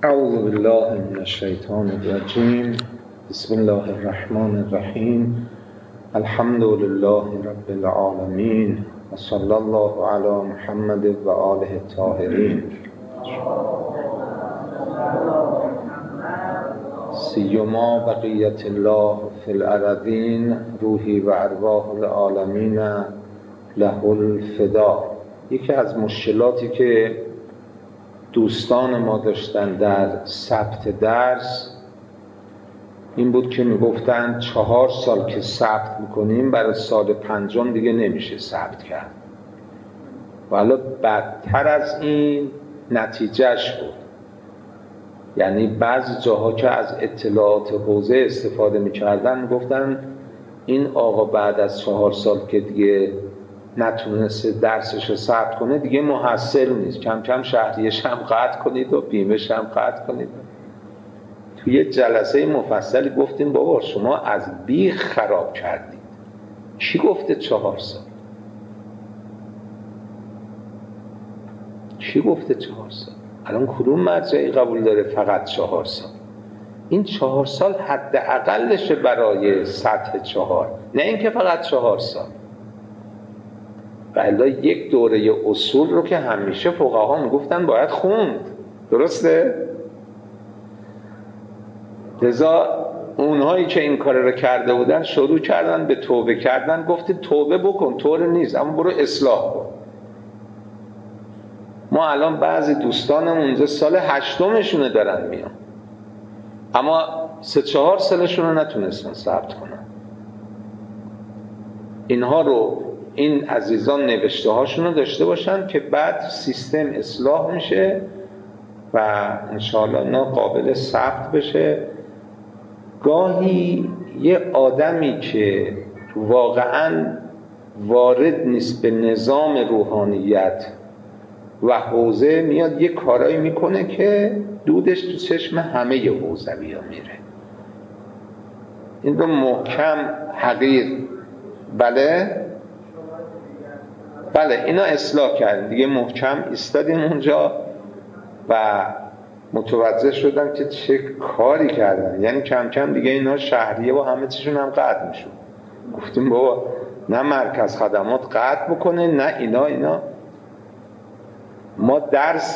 اعوذ بالله من الشیطان الرجیم. بسم الله الرحمن الرحیم. الحمد لله رب العالمین و صلی الله علی محمد و آله الطاهرین. سیما بقیت الله فی الارضین روحی و ارواح العالمین له الفدا. یکی از مشکلاتی که دوستان ما داشتن در ثبت درس این بود که میگفتن 4 سال که ثبت میکنیم برای سال 5 دیگه نمیشه ثبت کرد. و حالا بدتر از این نتیجهش بود. یعنی بعضی جاها که از اطلاعات حوزه استفاده میکردن میگفتن این آقا بعد از 4 سال که دیگه نتونسته درسش رو ثبت کنه دیگه محصل نیست، کم کم شهریه‌ش هم قطع کنید و بیمه‌ش هم قطع کنید. توی یه جلسه مفصلی گفتیم بابا شما از بیخ خراب کردید. کی گفته 4 سال؟ کی گفته 4 سال؟ الان کدوم مرجعی قبول داره فقط 4 سال؟ این 4 سال حد اقلشه برای سطح 4، نه اینکه فقط 4 سال. بله، یک دوره اصول رو که همیشه فقها میگفتن باید خوند، درسته؟ لذا اونهایی که این کار رو کرده بودن شروع کردن به توبه کردن. گفته توبه بکن، طور نیست، اما برو اصلاح کن. ما الان بعضی دوستانم اونجا سال 8مشونه دارن میان، اما 3-4 سالشون رو نتونستن ثبت کنن. اینها رو این عزیزان نوشته هاشون رو داشته باشن که بعد سیستم اصلاح میشه و انشاءالله اینا قابل ثبت بشه. گاهی یه آدمی که واقعاً وارد نیست به نظام روحانیت و حوزه میاد یه کارایی میکنه که دودش تو چشم همه حوزوی ها میره. این رو محکم حقیر بله اینا اصلاح کردیم دیگه، محکم ایستادیم اونجا و متوجه شدن که چه کاری کردن. یعنی کم کم دیگه اینا شهریه و همه چیشون هم قطع میشون. گفتیم بابا نه مرکز خدمات قطع بکنه نه اینا. ما درس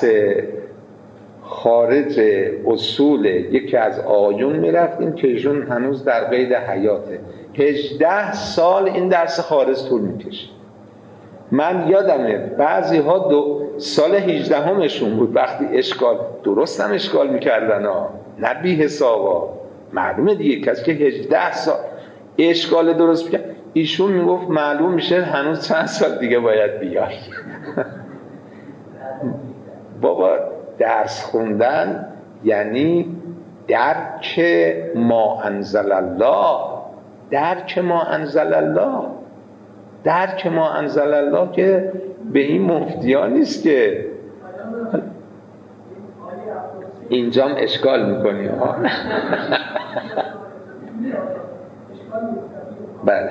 خارج اصول یکی از آیون میرفتیم که ایشون هنوز در قید حیاته. 18 سال این درس خارج طول میکشه. من یادمه بعضی ها سال 18مشون بود وقتی اشکال درست هم اشکال میکردن نه بی حسابا. معلومه دیگه کسی که 18 سال اشکال درست میکرد ایشون میگفت معلوم میشه هنوز چند سال دیگه باید بیای. بابا درس خوندن یعنی درک ما انزل الله. درک ما انزل الله که به این مفتیان نیست که اینجام اشکال میکنی ها. بله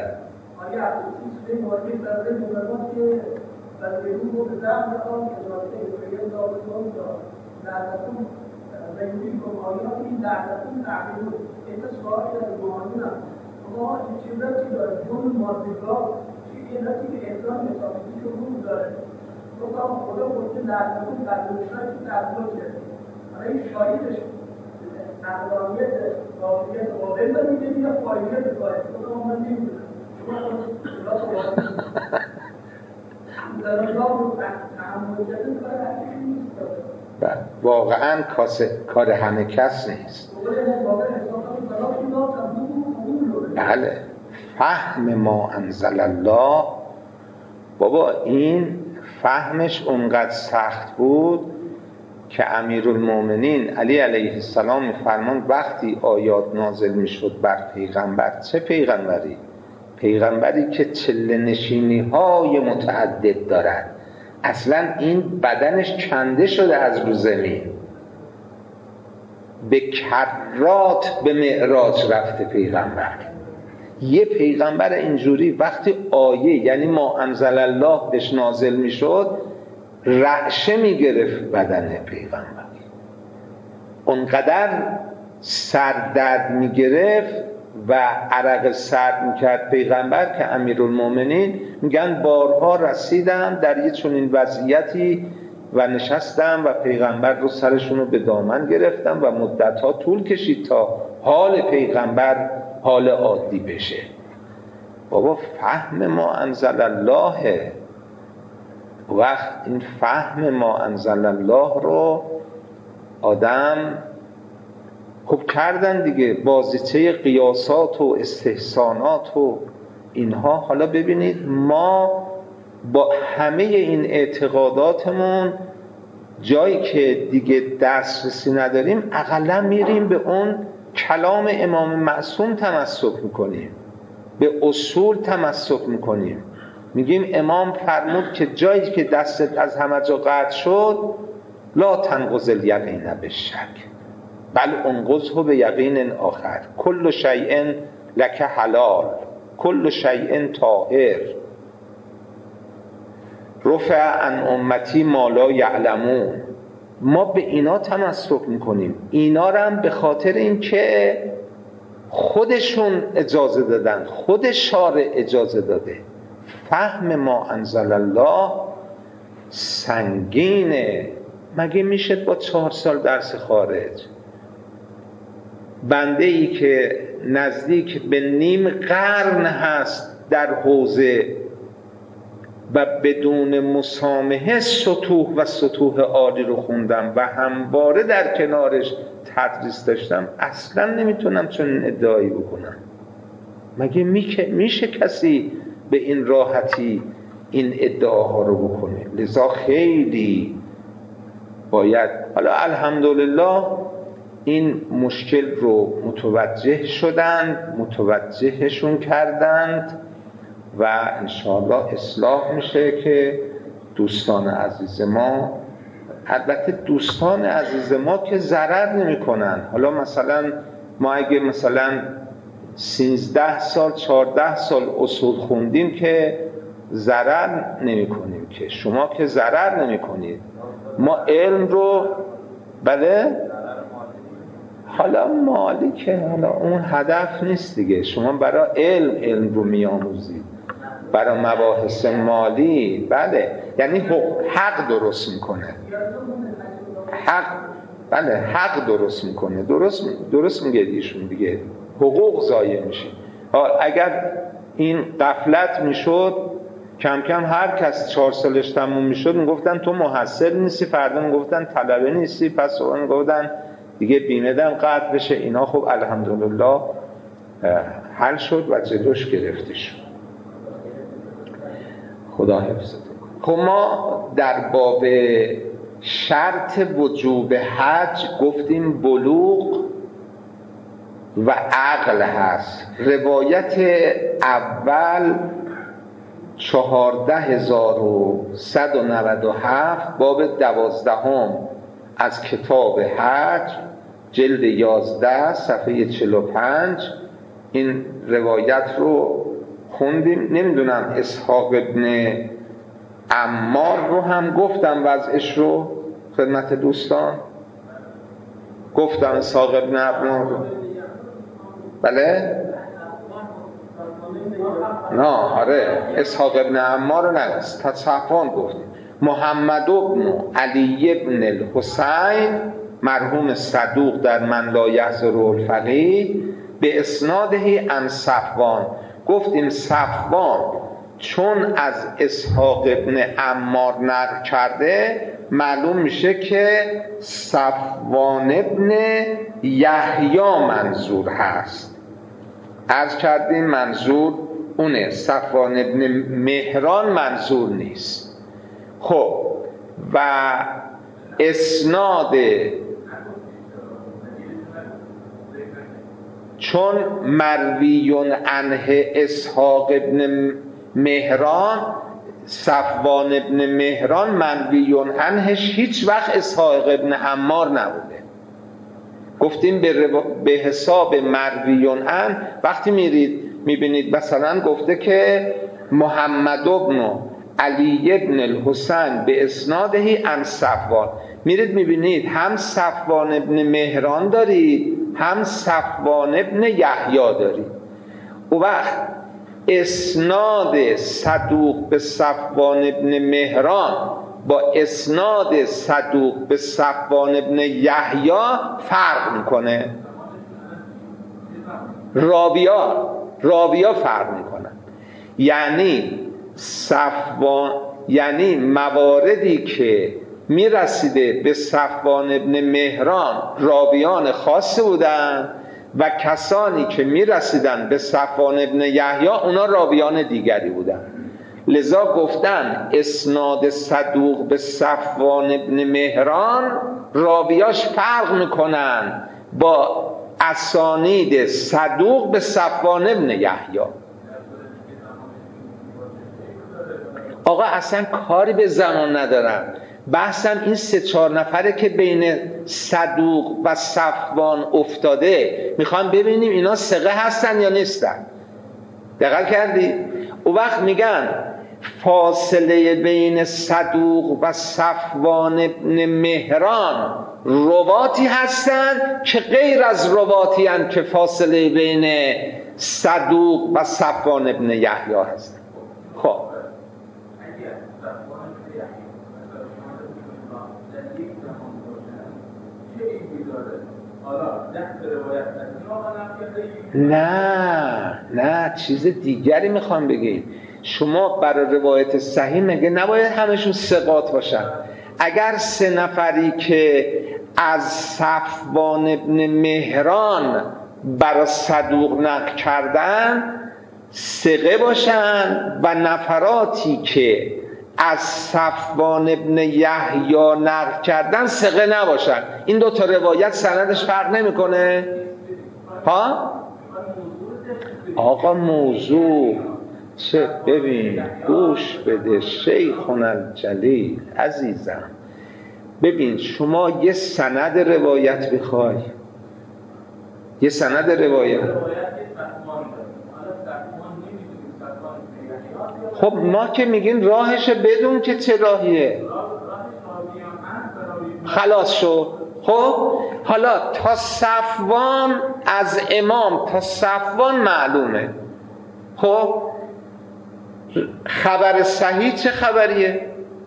ما چیزایی که داره جون مادیگاه چیزی که انسان حسابی که روز داره تو خدا گفته لعنتون قدرشای که تبدیل کرده. حالا این شایدش نقلانیت واقعیت واقعی رو میده یا فایلیت کاره خدا من نمیدونم. شما خدا واقعا کار همه کس نیست. بله فهم ما انزل الله. بابا این فهمش اونقدر سخت بود که امیرالمومنین علی علیه السلام میفرماند وقتی آیات نازل میشد بر پیغمبر، چه پیغمبری؟ پیغمبری که چله نشینی های متعدد دارد، اصلا این بدنش کنده شده از رو زمین، به کرات به معراج رفته پیغمبر. یه پیغمبر اینجوری وقتی آیه یعنی ما انزل الله بهش نازل میشد رعشه میگرفت بدن پیغمبر. اونقدر سردرد میگرفت و عرق سرد میکرد پیغمبر که امیرالمومنین میگن بارها رسیدم در یه چنین وضعیتی و نشستم و پیغمبر رو سرشون رو به دامن گرفتم و مدتها طول کشید تا حال پیغمبر حال عادی بشه. بابا فهم ما انزل الله، وقت این فهم ما انزل الله رو آدم خب کردن دیگه، بازیچه قیاسات و استحسانات و اینها. حالا ببینید ما با همه این اعتقاداتمون جایی که دیگه دسترسی نداریم اقلا میریم به اون کلام امام معصوم تمسک میکنیم، به اصول تمسک میکنیم، میگیم امام فرمود که جایی که دستت از همه جا قطع شد لا تنقض الیقین بالشک بل انقضه به یقین آخر، کل شیء لک حلال کل شیء طاهر رفع عن امتی ما لا یعلمون. ما به اینا تمسک میکنیم، اینا رو هم به خاطر این که خودشون اجازه دادن، خود شارع اجازه داده. فهم ما انزل الله سنگینه. مگه میشه با 4 سال درس خارج بنده ای که نزدیک به نیم قرن هست در حوزه و بدون مسامحه سطوح و سطوح عالی رو خوندم و همواره در کنارش تدریس داشتم، اصلا نمیتونم چنین ادعایی بکنم؟ مگه میشه کسی به این راحتی این ادعاها رو بکنه؟ لذا خیلی باید، حالا الحمدلله این مشکل رو متوجه شدند، متوجهشون کردند و انشاءالله اصلاح میشه که دوستان عزیز ما، البته دوستان عزیز ما که ضرر نمی کنن. حالا مثلا ما اگه مثلا 13 سال 14 سال اصول خوندیم که ضرر نمی کنیم، که شما که ضرر نمی کنید. ما علم رو بله حالا مالی که حالا اون هدف نیست دیگه، شما برای علم رو میآموزید، برای مباحث مالی بله، یعنی حق درست میکنه، حق بله حق درست میکنه، درست میگه ایشون دیگه، حقوق ضایع میشه. اگر این غفلت میشد کم کم هر کس 4 سالش تموم میشد میگفتن تو محصل نیستی، فردا میگفتن طلبه نیستی، پس اون میگفتن دیگه بیمه‌دم قطع بشه. اینا خب الحمدلله حل شد و جلوش گرفته شد. خدا حفظتون. خب ما در باب شرط وجوب حج گفتیم بلوغ و عقل هست. روایت اول 14197 باب 12 از کتاب حج جلد 11 صفحه 45 این روایت رو خوندیم. نمیدونم اسحاق ابن عمار رو هم گفتم وضعش رو خدمت دوستان، گفتم اسحاق ابن عمار رو بله؟ نه آره اسحاق ابن عمار رو نگست تا صفوان گفتیم. محمد ابن علی ابن الحسین مرحوم صدوق در من لا یحضر الفقیه به اسناده عن صفوان. گفتیم صفوان چون از اسحاق ابن عمار نقل کرده معلوم میشه که صفوان ابن یحیی منظور هست. عرض کردیم منظور اونه، صفوان ابن مهران منظور نیست. خب و اسناد چون مرویون عنه اسحاق ابن مهران، صفوان ابن مهران مرویون عنهش هیچ وقت اسحاق ابن عمار نبوده. گفتیم به حساب مرویون عنه وقتی میبینید مثلا گفته که محمد ابن علی ابن الحسین به اسناده عن صفوان، میرید میبینید هم صفوان ابن مهران دارید، هم صفوان ابن یحیی دارید. اون وقت اسناد صدوق به صفوان ابن مهران با اسناد صدوق به صفوان ابن یحیی فرق میکنه. راویا فرق میکنن. یعنی مواردی که میرسیده به صفوان ابن مهران راویان خاصی بودن و کسانی که میرسیدن به صفوان ابن یحیی اونا راویان دیگری بودن. لذا گفتن اسناد صدوق به صفوان ابن مهران راویاش فرق میکنن با اسانید صدوق به صفوان ابن یحیی. آقا اصلا کاری به زمان ندارم، بحثم این 3-4 نفره که بین صدوق و صفوان افتاده، میخوام ببینیم اینا ثقه هستن یا نیستن. دقت کردی؟ اون وقت میگن فاصله بین صدوق و صفوان ابن مهران رواتی هستن که غیر از رواتی هستن که فاصله بین صدوق و صفوان ابن یحیی هستن. خب نه چیز دیگری میخوام بگیم. شما برای روایت صحیح مگه نباید همشون ثقات باشن؟ اگر 3 نفری که از صفوان ابن مهران برای صدوق نقل کردن ثقه باشن و نفراتی که از صفوان ابن یحیی نقل کردن ثقه نباشن، این 2 تا روایت سندش فرق نمیکنه؟ ها؟ آقا موضوع چه؟ ببین گوش بده شیخنا الجلیل عزیزم، ببین شما یه سند روایت بخوای، یه سند روایت، خب ما که میگین راهش بدون که چه راهیه، خلاص شد. خب حالا تا صفوان از امام تا صفوان معلومه. خب خبر صحیح چه خبریه؟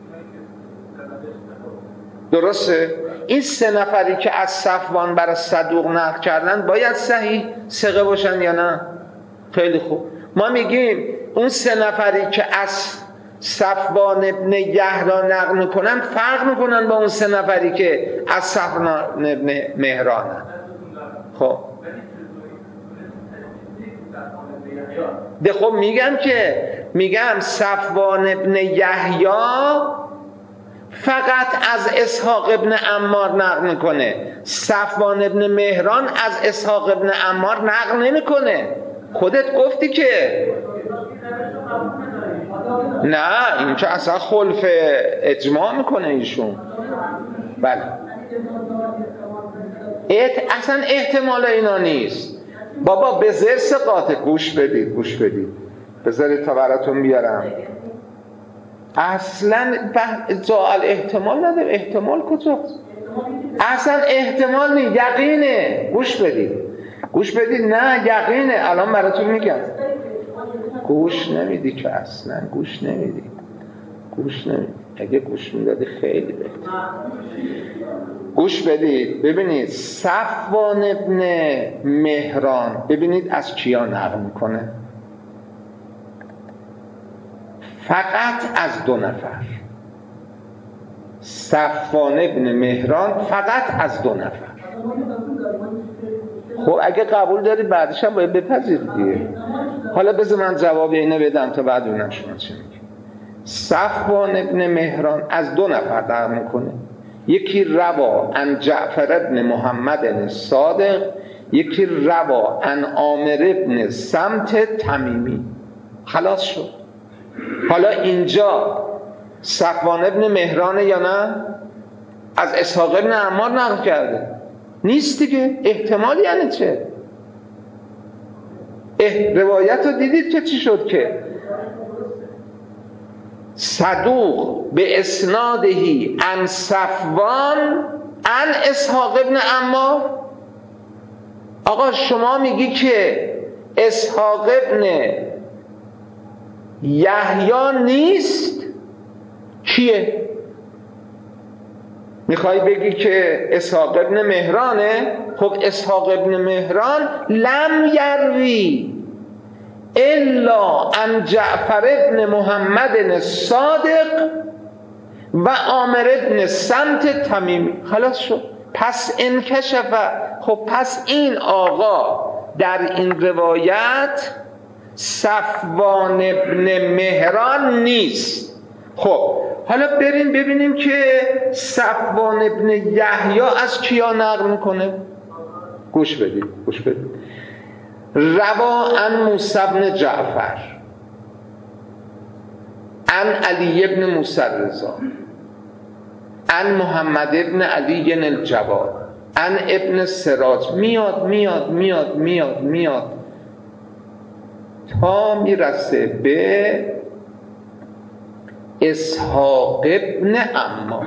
درسته؟ این 3 نفری که از صفوان برای صدوق نقل کردن باید صحیح ثقه باشن یا نه؟ خیلی خوب. ما میگیم اون 3 نفری که از صفوان ابن یحیی نقل میکنن فرق میکنن با اون 3 نفری که از صفوان ابن مهرانن. خب خب میگم صفوان ابن یحیی فقط از اسحاق ابن عمار نقل میکنه، صفوان ابن مهران از اسحاق ابن عمار نقل نمیکنه. خودت گفتی که نه، این که اصلا خلف اجماع میکنه ایشون. بله اصلا احتمال اینا نیست بابا. به زر ثقات گوش بدید بذارید تا براتون بیارم. اصلا جعل احتمال نداره. احتمال کجاست؟ اصلا احتمال نیست، یقینه. گوش بدید نه یقینه. الان براتون میگم. گوش نمیدی که اصلا گوش نمیدی. اگه گوش میدادی خیلی بهتر. گوش بدید ببینید صفوان ابن مهران ببینید از کیا نقل میکنه؟ فقط از 2 نفر. صفوان ابن مهران فقط از 2 نفر. خب اگه قبول داری بعدش هم باید بپذیرید دیگه. حالا بذار من جواب اینو بدم تا بعد ببینم شما چی میگید. صفوان ابن مهران از 2 نفر نقل میکنه. یکی روا عن جعفر ابن محمد الصادق، یکی روا عن عامر ابن سمت تمیمی. خلاص شد. حالا اینجا صفوان ابن مهران یا نه؟ از اسحاق ابن عمار نقل کرده نیست دیگه. احتمال یعنی چه؟ روایت رو دیدید که چی شد که صدوق به اسنادهی عن صفوان عن اسحاق ابن عمار. آقا شما میگی که اسحاق ابن یحیی نیست، کیه؟ میخوای بگی که اسحاق ابن مهرانه؟ خب اسحاق ابن مهران لم یروی الا عن جعفر ابن محمد الصادق و عامر ابن سمت تمیمی. خلاص شد. پس انکشف. خب پس این آقا در این روایت صفوان ابن مهران نیست. خب حالا بریم ببینیم که صفوان ابن یحیی از کیا نقل میکنه. گوش بدید. روا عن موسی بن جعفر عن علی ابن موسی الرضا عن محمد ابن علی الجواد عن ابن سراج. میاد تا میرسه به اسحاق ابن عمار.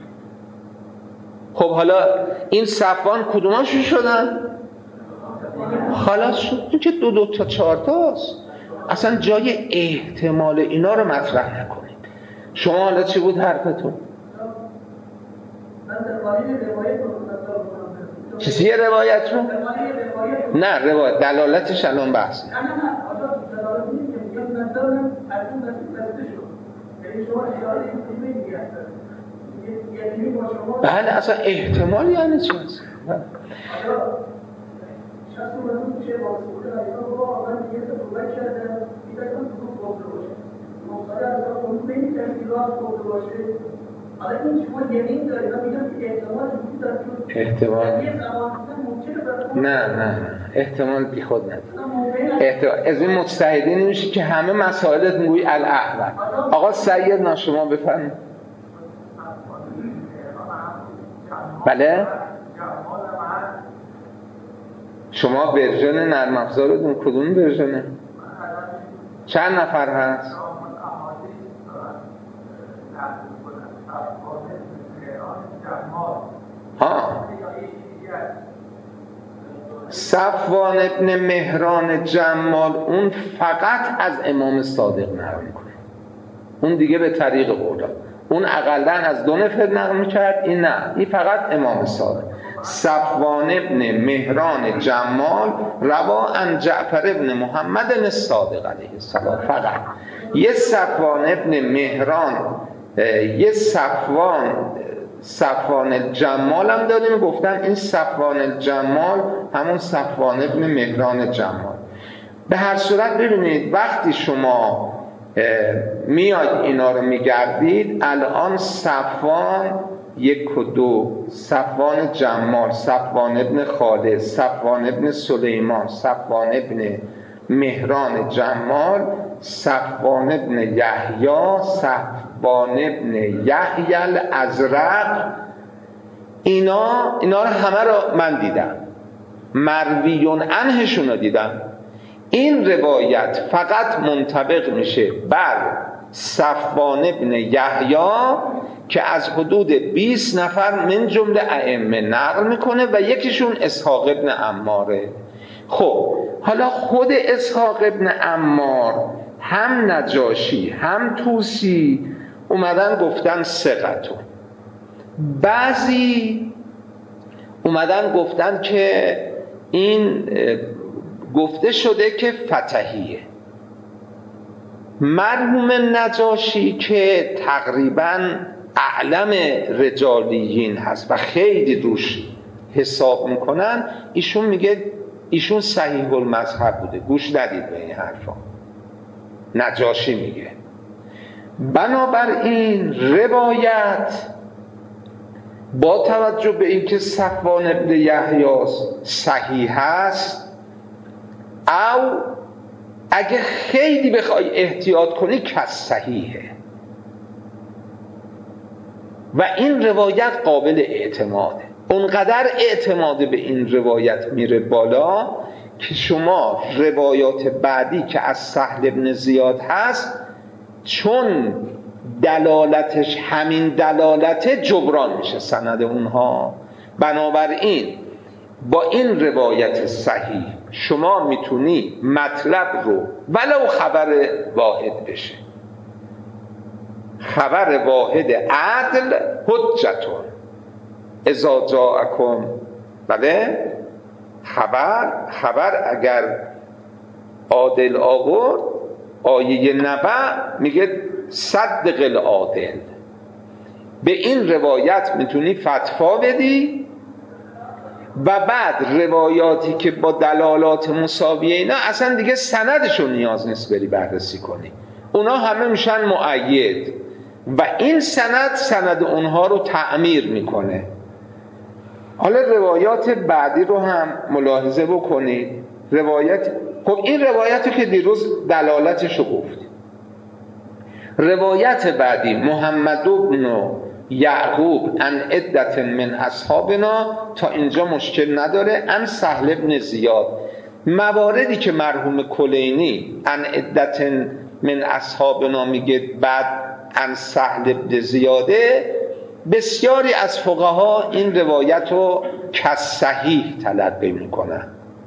خب حالا این صفوان کدوماشون شدن؟ خلاص شد. این که دو تا 4 تاست. اصلا جای احتمال اینا رو مطرح نکنید. شما حالا چی بود حرفتون؟ چیزی روایت رو؟ نه روایت دلالتش الان بحث. بله اصلا احتمال یعنی چی هست؟ احتمال نه احتمال بی خود نداره. از این مجتهدین میشه که همه مسائلت میگوی الاحول. آقا سید شما بفرمایید. بله شما ورژن نرم افزارتون کدوم ورژنه؟ چند نفر هست؟ صفوان ابن مهران جمال اون فقط از امام صادق نقل میکنه. اون دیگه به طریق قولا. اون اقلن از 2 نفر نقل میکرد. این نه، این فقط امام صادق. صفوان ابن مهران جمال روا عن جعفر ابن محمد الصادق علیه السلام. فقط یه صفوان ابن مهران، یه صفوان الجمال هم داریم. گفتن این صفوان الجمال همون صفوان ابن مهران جمال. به هر صورت ببینید وقتی شما میاد اینا رو میگردید، الان صفوان 1 و 2، صفوان جمال، صفوان ابن خالد، صفوان ابن سلیمان، صفوان ابن مهران جمال، صفوان ابن یحیی، صفوان ابن یحیی الازرق. اینا رو همه رو من دیدم، مرویون عنهشون رو دیدم. این روایت فقط منطبق میشه بر صفوان ابن یحیی که از حدود 20 نفر من جمله ائمه نقل میکنه و یکیشون اسحاق ابن عماره. خب حالا خود اسحاق ابن عمار هم نجاشی هم طوسی اومدن گفتن ثقتون، بعضی اومدن گفتن که این گفته شده که فتحیه. مرحوم نجاشی که تقریباً اعلم رجالیین هست و خیلی روش حساب میکنن، ایشون میگه ایشون صحیح المذهب بوده. گوش ندید به این حرفا. نجاشی میگه بنابراین روایت با توجه به اینکه صفوان ابن یحیی صحیح هست، او اگه خیلی بخوای احتیاط کنی کس صحیحه و این روایت قابل اعتماده. اونقدر اعتماد به این روایت میره بالا که شما روایات بعدی که از سهل ابن زیاد هست چون دلالتش همین دلالت جبران میشه سند اونها. بنابراین با این روایت صحیح شما میتونی مطلب رو ولو خبر واحد بشه، خبر واحد عدل حجتون اذا جاءکم، بله خبر اگر عادل آورد، آیه نبأ میگه صدق العادل. به این روایت میتونی فتوا بدی و بعد روایاتی که با دلالات مساویه اینا اصلا دیگه سندشون نیاز نیست بری بررسی کنی، اونا همه میشن مؤید و این سند اونها رو تعمیر میکنه. حالا روایات بعدی رو هم ملاحظه بکنید. خب این روایت که دیروز دلالتش رو گفتیم. روایت بعدی محمد بن یعقوب عن عدت من اصحابنا، تا اینجا مشکل نداره. عن سهل بن زیاد، مواردی که مرحوم کلینی عن عدت من اصحابنا میگه بعد عن سهل بن زیاده، بسیاری از فقها این روایت رو کصحیح تلقی میکنن.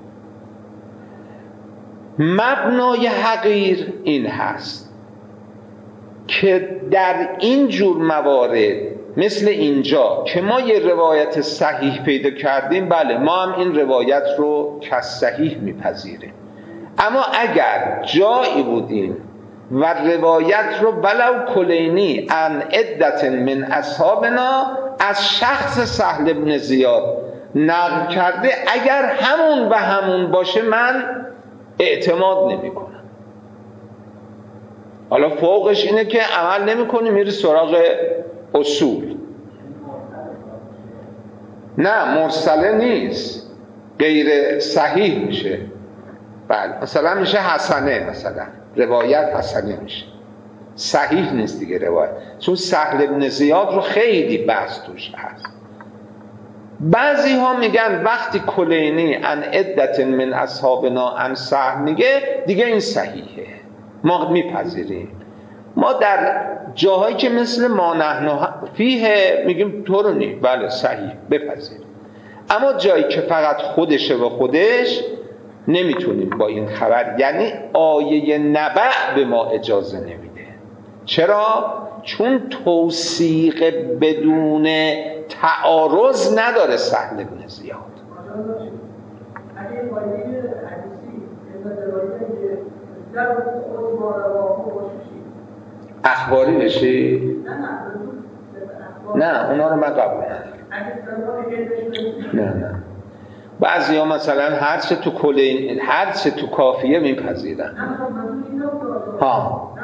مبنای حقیر این هست که در این جور موارد مثل اینجا که ما یه روایت صحیح پیدا کردیم، بله ما هم این روایت رو کصحیح میپذیریم، اما اگر جایی بودیم و روایت رو ولو کلینی عن عدت من اصحابنا از شخص سهل بن زیاد نقل کرده، اگر همون و همون باشه من اعتماد نمی کنم. حالا فوقش اینه که عمل نمی کنی، میری سراغ اصول. نه مرسله نیست، غیر صحیح میشه. بله مثلا میشه حسنه، مثلا روایت حسنه میشه، صحیح نیست دیگه روایت، چون سهل بن زیاد رو خیلی بحث توش هست. بعضی ها میگن وقتی کلینی عن عدت من اصحابنا عن سهل میگه دیگه این صحیحه، ما میپذیریم. ما در جاهایی که مثل ما نحن فیه میگیم تو رو نی، بله صحیح بپذیریم. اما جایی که فقط خودشه و خودش نمیتونیم با این خبر، یعنی آیه نبأ به ما اجازه نمیده. چرا؟ چون توثیق بدون تعارض نداره سهل بن زیاد. اخباری بشی؟ نه اونا رو من قبول ندارم. نه بعضی ها مثلا هر چه تو کافیه میپذیرن. ها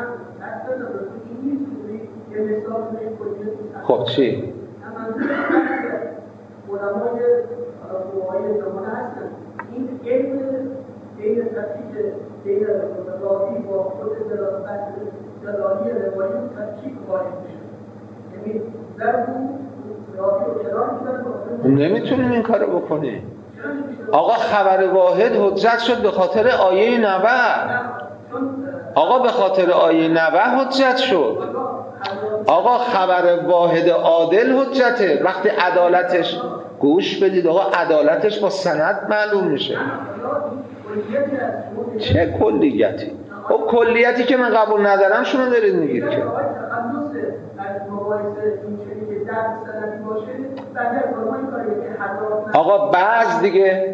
خب چی؟ این بین تفکیک بین راوی با خود دلالی روایی تفکیک وارد میشه، یعنی ضربو راوی رو کنار میدن. نمیتونیم این کارو بکنیم. آقا خبر واحد حجت شد به خاطر آیه نبأ. آقا به خاطر آیه نبأ حجت شد. آقا خبر واحد عادل حجته وقتی عدالتش، گوش بدید آقا، عدالتش با سند معلوم میشه. چه کلیتی؟ خب کلیتی که من قبول ندارم شما دارید میگید که آقا بعض دیگه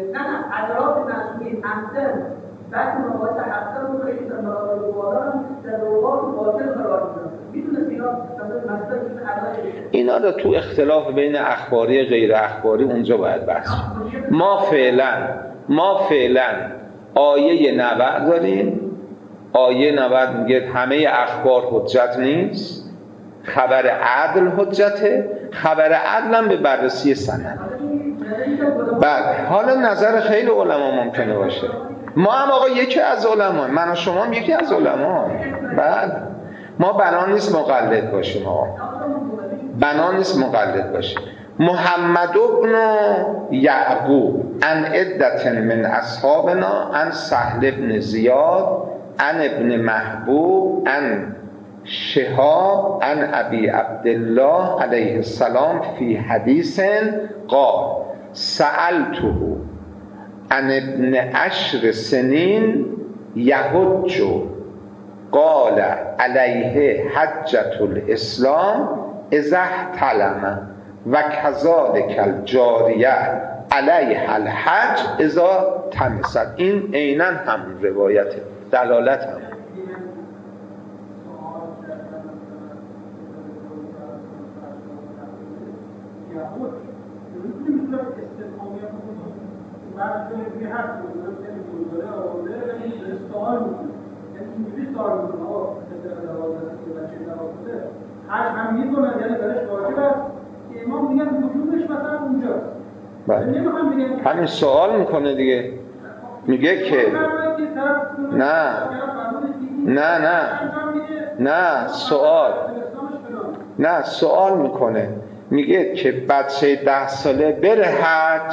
اینا رو تو اختلاف بین اخباری غیر اخباری اونجا باید بحث. ما فعلا آیه نبأ داریم. آیه نبأ میگه همه اخبار حجت نیست، خبر عدل حجته. خبر عدل هم به بررسی سند. بعد حالا نظر خیلی علما ممکنه باشه. ما هم آقا یکی از علما، من و شما هم یکی از علما. بعد ما بنا نیست مقلد باشیم. بنا نیست مقلد باشیم. محمد بن یعقوب عن عدت من اصحابنا عن سهل بن زیاد عن ابن محبوب عن شهاب عن ابی عبدالله علیه السلام فی حدیث قال سألته عن ابن 10 سنین یحج قال علیه حجة الاسلام اذا احتلم و کذالک الجاریه علیه الحج اذا تمست. این عیناً همون روایته، دلالت هم. هم میکنن یعنی برش واجب است که امام میگن وجودش مثلا اونجاست. همین سوال میکنه دیگه، میگه که نه سوال میکنه، میگه که بچه 10 ساله بره حج،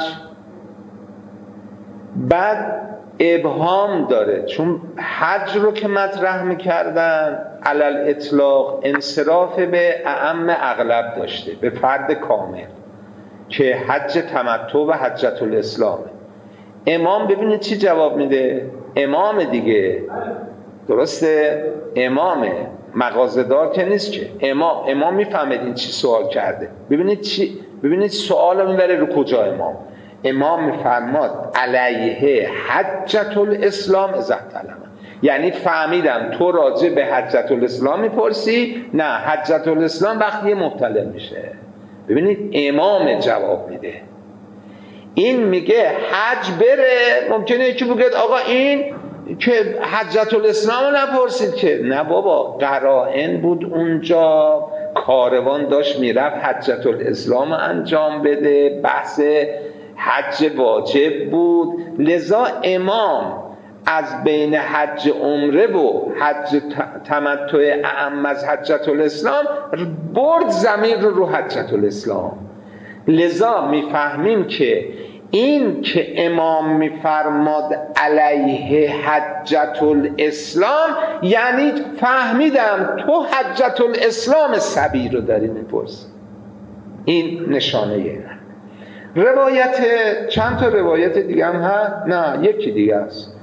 بعد ابهام داره چون حج رو که مطرح میکردن علل اطلاق انصراف به اعم اغلب داشته، به فرد کامل که حج تمتع و حجة الاسلامه. امام ببینید چی جواب میده، امام دیگه، درسته؟ امامه، مغازه‌دار که نیست که، امام میفهمید این چی سوال کرده. ببینید سوال رو میبره رو کجا. امام میفرماد علیه حجة الاسلام اذا احتلم، یعنی فهمیدم تو راجع به حجة الاسلام میپرسی، نه حجة الاسلام وقتی محتلم میشه. ببینید امام جواب میده، این میگه حج بره. ممکنه یکی بگه آقا این که حجة الاسلام رو نپرسید که، نه بابا، قرائن بود اونجا، کاروان داشت میرفت حجة الاسلام انجام بده، بحث حج واجب بود، لذا امام از بین حج عمره و حج تمتع اعم از حجة الاسلام برد ضمیر رو حجة الاسلام. لذا میفهمیم که این که امام میفرماد علیه حجة الاسلام یعنی فهمیدم تو حجة الاسلام سبی رو داری میپرسی. این نشانه اینه. روایت چند تا روایت دیگه هم هست؟ نه یکی دیگه است.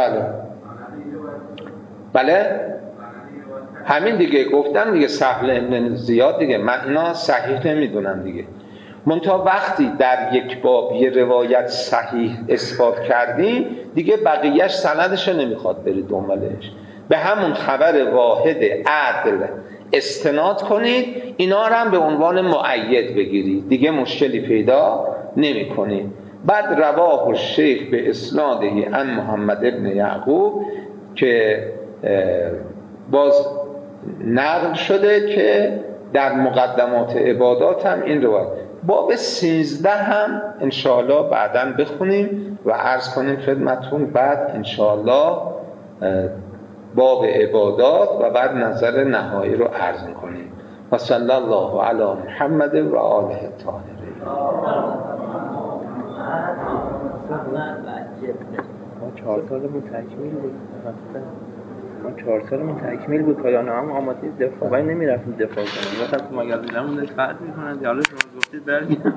بله همین دیگه گفتم دیگه، سهل ابن زیاد دیگه، من اینا صحیح نمیدونم دیگه. منتها وقتی در یک باب یه روایت صحیح اثبات کردیم دیگه بقیهش سندش نمیخواد بری دنبالش، به همون خبر واحد عدل استناد کنید، اینا رو هم به عنوان مؤید بگیرید، دیگه مشکلی پیدا نمی کنید. بعد رواه الشیخ به اسنادی عن محمد ابن یعقوب که باز نقل شده که در مقدمات عبادات هم این روایت. باب 13 هم انشاءالله بعداً بخونیم و عرض کنیم خدمتون، بعد انشاءالله باب عبادات و بعد نظر نهایی رو عرض کنیم. و صلی الله علی محمد و آله الطاهرین. ما 4 سالمون تکمیل بود، پایان هم آماده دفاع، ولی نمیرفتیم دفاع کنیم. مثلا تو مگه دیدم اون فرض میکنن، حالا شما گفتید برگردیم